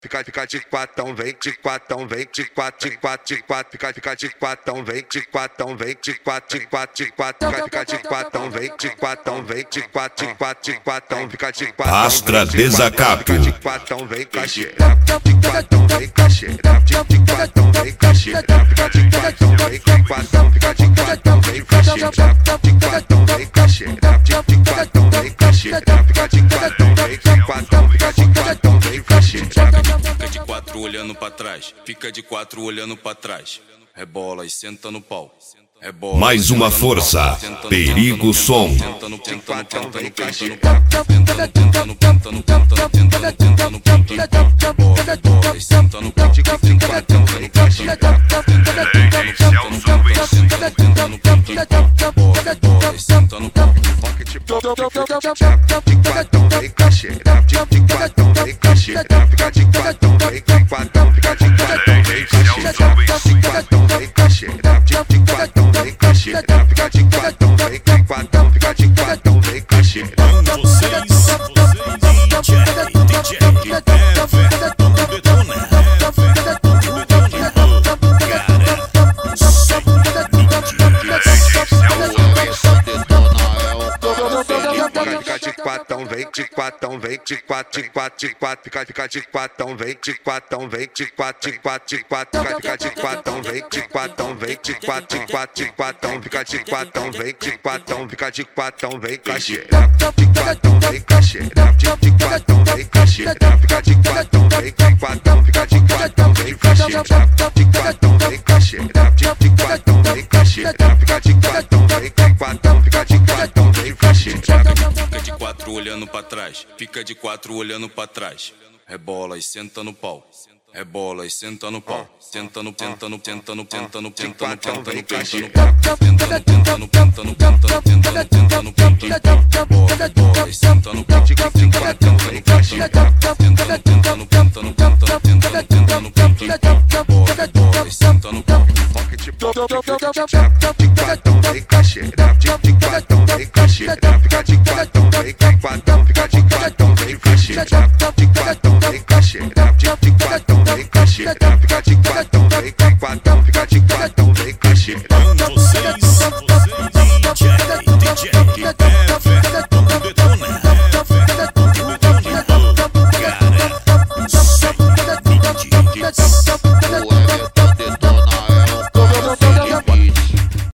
fica de quatão, vem de quatão, vem de quatro, de quatro, de quatro, fica de quatão, vem de quatão, vem de quatro, de quatro, de quatro, fica de quatão, vem de quatão, vem de quatro, de quatro, de quatão, fica de quatão. Astra Desacato. Fica de quatão, vem cacheira, de quatão, vem cacheira, de quatão, vem cacheira, fica de quatão, vem quatão, fica de quatão, vem cacheira, de quatão, vem cacheira, de quatão, vem cacheira, fica de quatão, vem quatão, fica de quatão, vem cacheira. Fica de quatro olhando pra trás, fica de quatro olhando pra trás. Rebola e senta no pau. Rebola, Mais uma força, Perigo Som. Vem de quatão, vem de quatro, de quatro, de quatro, fica de quatão, vem de quatão, vem de quatro, de quatro, de quatro, fica de quatão, vem de quatão, vem de quatro, de quatro, de quatão, fica de quatão, vem de quatão, fica de quatão, vem cacheira, de quatão, vem cacheira, de quatão, vem cacheira, fica de quatão, vem quatão, fica de quatão, vem cacheira, de quatão, vem cacheira, de quatão, vem cacheira, fica de quatão, vem quatão, fica de quatão, vem cacheira. Fica de quatro olhando pra trás, fica de quatro olhando pra trás. Rebola e senta no pau. Rebola e senta no pau. Tenta no, tenta no, tenta no, tenta no, tenta no, tenta no, tenta no, tenta no, tenta no, tenta no, tenta no, tenta no, tenta no, tenta no, rebola e senta no pau. De quatão vem cacheira, tenta no, tenta no, tenta no, tenta no, tenta no, tenta no, tenta no, rebola e senta no pau. De quatão vem cacheira, de quatão vem cacheira, fica de quatão, vem quatão, fica de quatão, vem cacheira, de quatão vem cacheira, de quatão vem cacheira, fica de quatão, vem quatão.